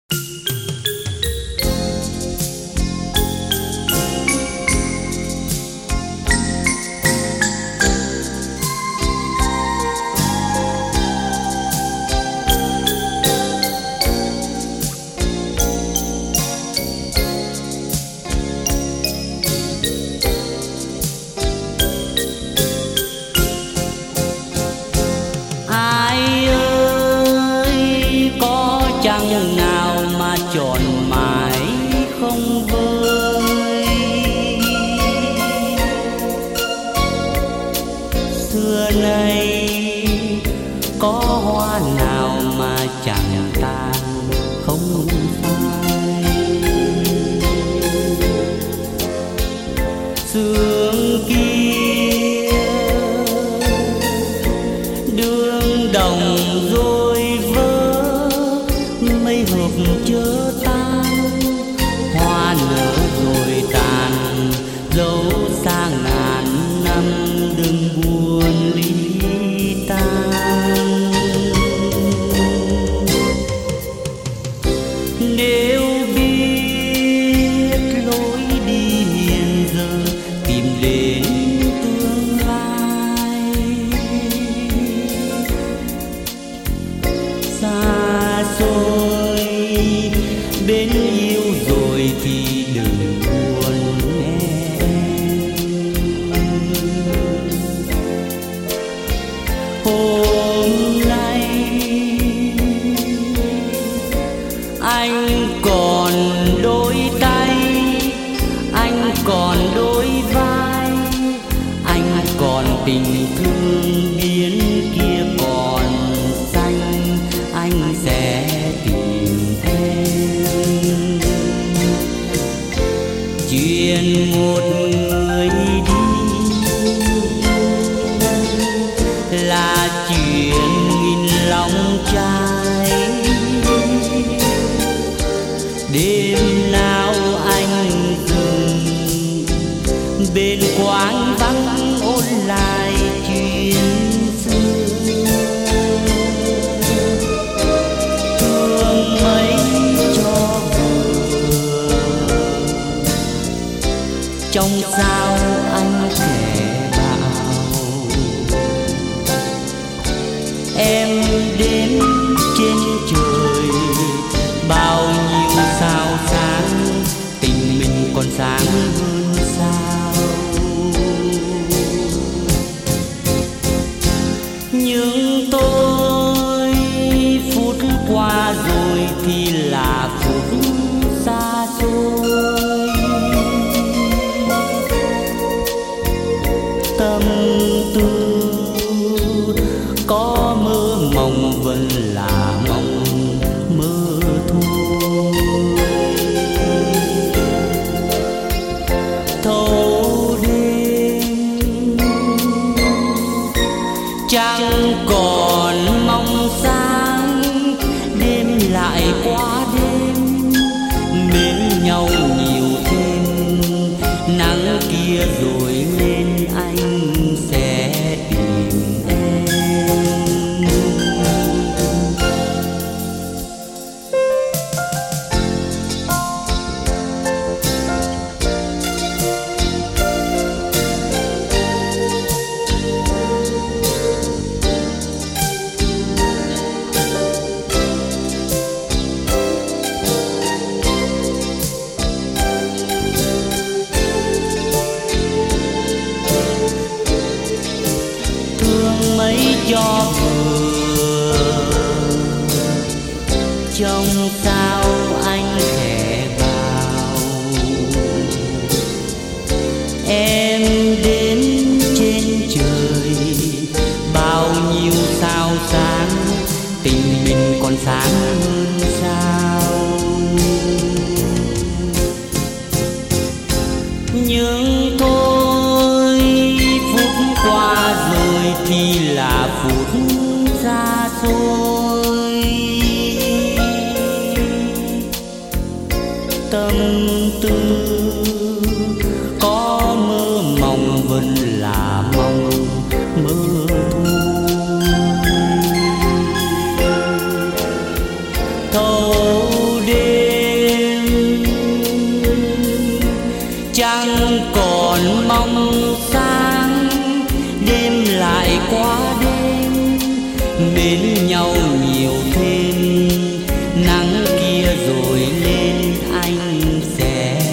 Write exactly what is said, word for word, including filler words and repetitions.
Chẳng nào mà trọn mãi không vơi. Xưa nay có hoa nào mà chẳng tàn không phai. Sương kia đường đồng rồi vỡ, mây hợp chớ tan, hoa nở rồi tàn, dấu sang ngàn năm đừng buồn ly tan. Nếu biết lối đi hiện giờ, tìm đến tương lai. Xa xôi bên yêu rồi thì đừng buồn em. Hôm nay anh còn đôi tay, anh còn đôi vai, anh còn tình thương biến kia còn xanh, anh sẽ tìm em. Chuyện một người đi là chuyện nghìn lòng trai. Đêm nào anh dừng bên quán vắng ôn lại chuyện xưa. Thương mấy cho vừa, trong sao anh kẻ bảo. Em đến trên trời bao nhiêu sao sáng, tình mình còn sáng hơn sao. Nhưng tôi phút qua rồi thì là phút xa xôi. Tâm tư có mơ mộng vẫn là mộng mơ thôi. Thâu đêm chẳng còn mong sáng, đêm lại qua đêm mến nhau nhiều thêm. Nắng kia rồi lên anh sẽ tìm em. Mấy cho vừa, trong sao anh khẽ bảo. Em đến trên trời bao nhiêu sao sáng, tình mình còn sáng hơn sao. Nhưng thôi phút qua rồi thì là phút xa xôi. Tâm tư có mơ mộng vẫn là mong mơ thôi. Thâu đêm qua đêm mến nhau nhiều thêm, nắng kia rồi lên anh sẽ